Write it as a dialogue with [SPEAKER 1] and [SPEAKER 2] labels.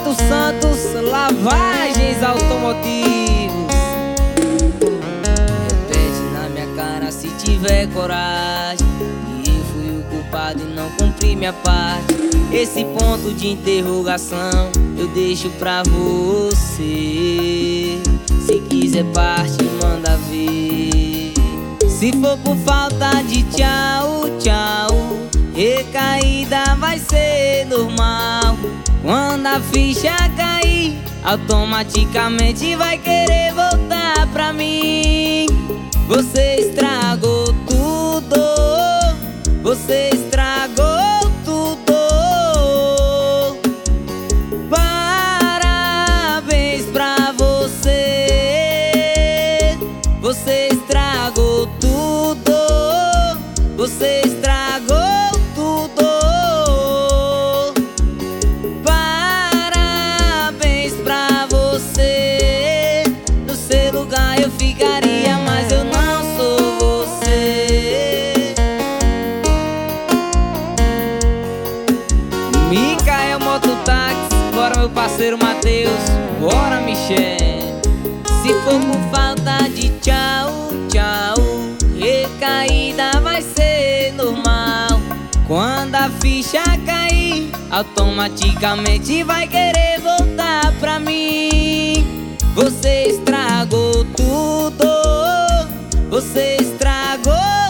[SPEAKER 1] Roberto Santos, Lavagens Automotivos. Repete na minha cara se tiver coragem, que eu fui o culpado e não cumpri minha parte. Esse ponto de interrogação eu deixo pra você. Se quiser parte, manda ver. Se for por falta de tchau, tchau, recaída vai ser normal. Quando a ficha cair, automaticamente vai querer voltar pra mim. Você estragou tudo, você estragou tudo. Parabéns pra você. Você estragou tudo, você estragou tudo. Parabéns pra você. No seu lugar eu ficaria, mas eu não sou você. Micael Mototáxi, bora meu parceiro Matheus, bora Michel. Se for por falta de tchau, tchau, recaída vai ser normal. Quando a ficha cair, automaticamente vai querer voltar pra mim. Você estragou tudo, você estragou